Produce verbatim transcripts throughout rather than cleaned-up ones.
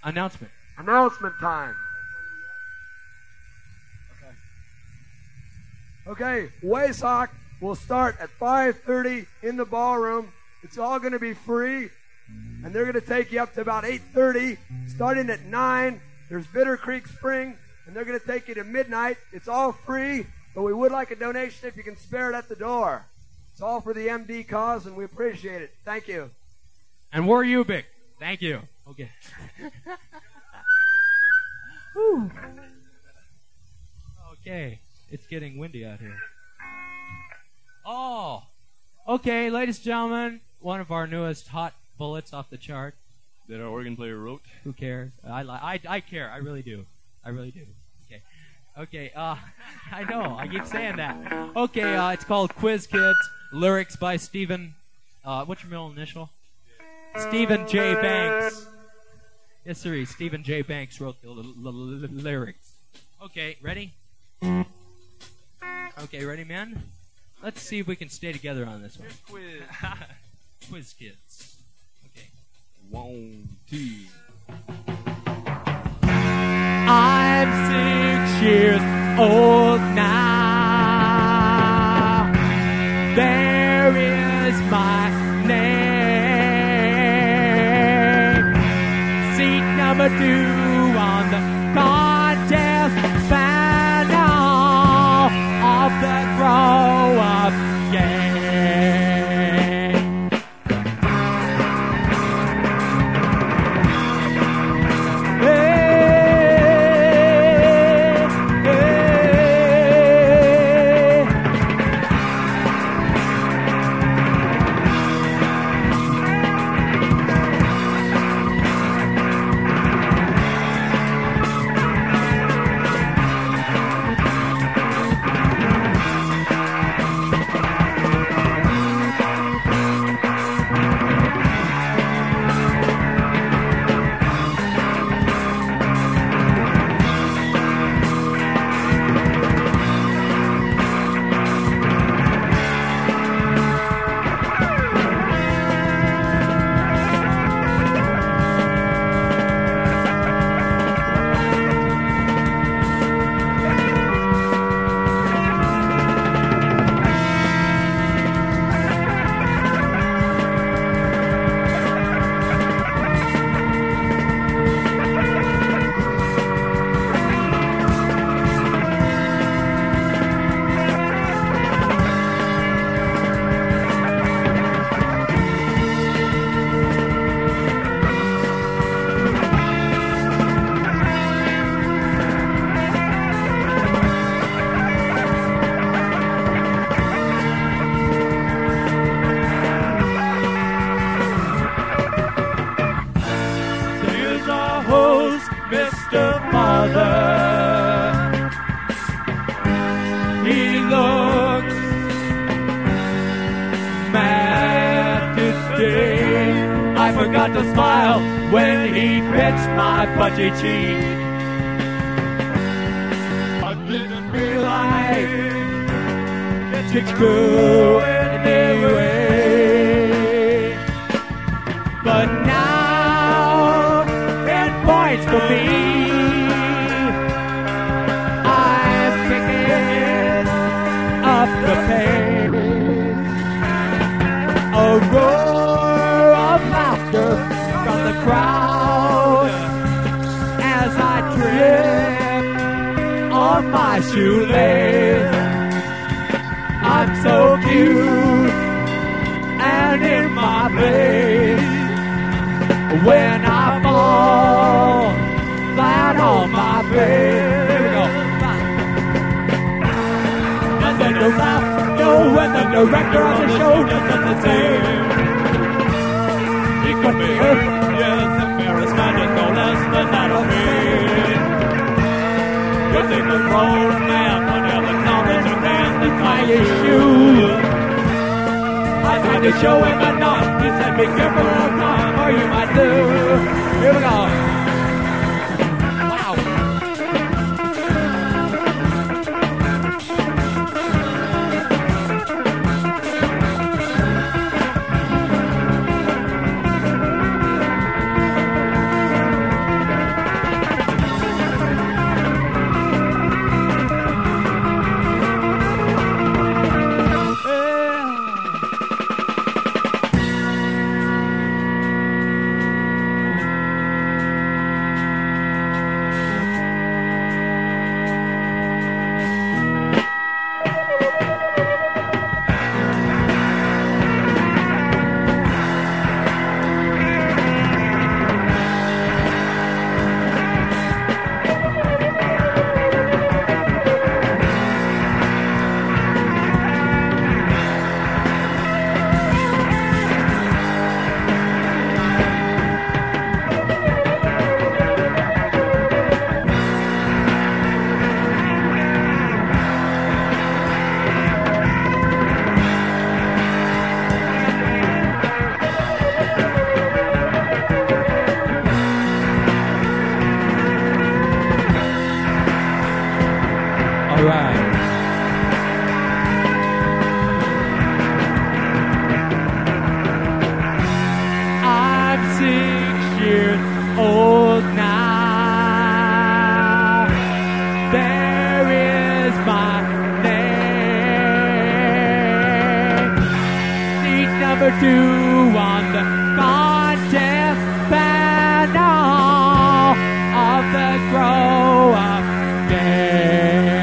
announcement. Announcement time. Okay, Waysock will start at five thirty in the ballroom. It's all going to be free, and they're going to take you up to about eight thirty. Starting at nine, there's Bitter Creek Spring, and they're going to take you to midnight. It's all free, but we would like a donation if you can spare it at the door. It's all for the M D cause, and we appreciate it. Thank you. And we're Ubik. Thank you. Okay. Whew. Okay. It's getting windy out here. Oh, okay, ladies and gentlemen, one of our newest hot bullets off the chart. That our organ player wrote. Who cares? I li- I I care. I really do. I really do. Okay, okay. Uh, I know. I keep saying that. Okay. Uh, it's called Quiz Kids. Lyrics by Stephen. Uh, what's your middle initial? Stephen J. Banks. Yes, sir. Stephen J. Banks wrote the l- l- l- lyrics. Okay, ready? Okay, ready, man? Let's see if we can stay together on this one. Quiz. Quiz Kids. Okay. One, two. I'm six years old now. There is my name. Seat number two on the contest panel of the grow-up game. To smile when he pinched my pudgy cheek. I didn't realize that you could anyway. But now it points to me. I'm picking up the pace. A roar of laughter from the crowd as I trip on my shoelace. I'm so cute and in my place when I fall flat on my face. Here we go. And then the laugh, no, when the director of the show does the same. He could be hurt, yes, embarrassment is no less than that of me. You think a grown man would have acknowledged a man to tie his shoes. I tried to show him a knot. He said, be careful of time or you might lose. Here we go. Wow. number two on the contest panel of the Grow Up Game.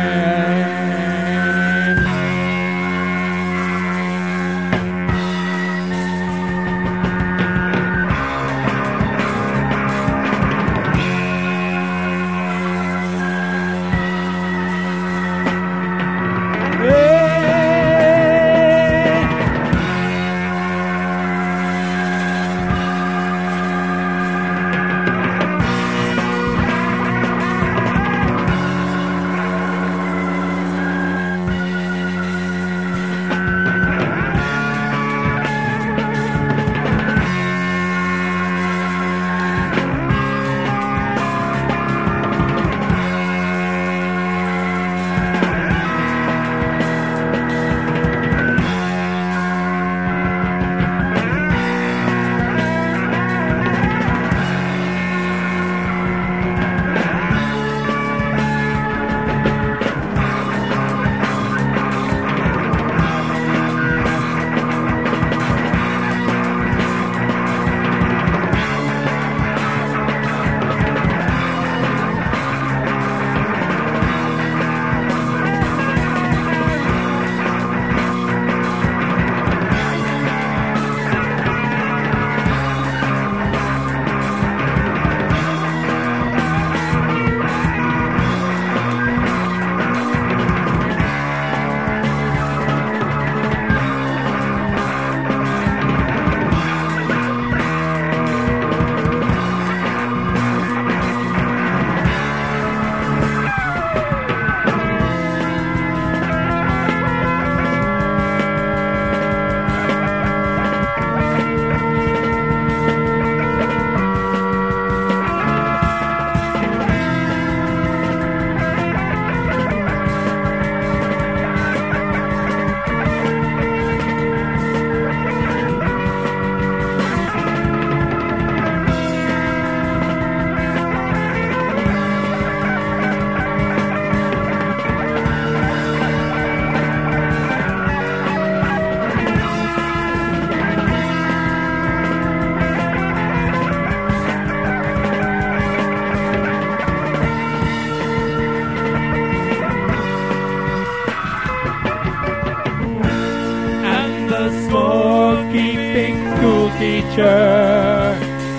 Teacher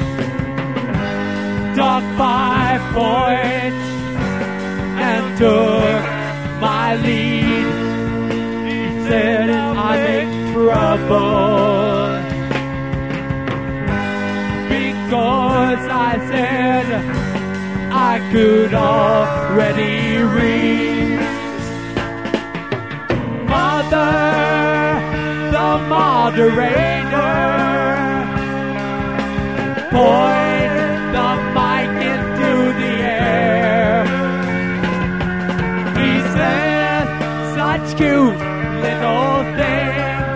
took five points and took my lead. He said I'm in trouble because I said I could already read. Mother, the moderator, point the mic into the air. He said such cute little things.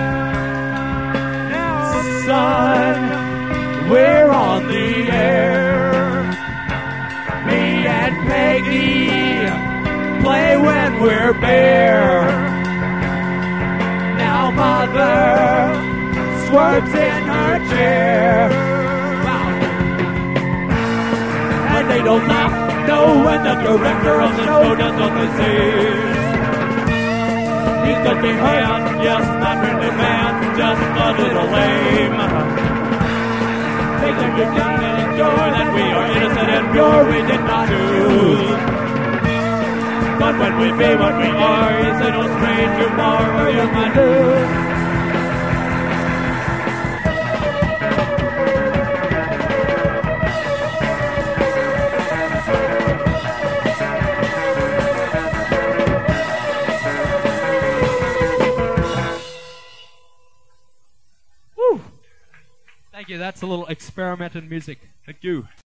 Son, we're on the air. Me and Peggy play when we're bare. Now Mother swerves in her chair. They don't laugh, no, when the director of the show does what they say. He's just being man, yes, not really man, just a little lame. They think you can enjoy that we are innocent and pure, we did not choose. But when we be what we are, you say no strange you more, or you might lose. Thank you. That's a little experimental music. Thank you.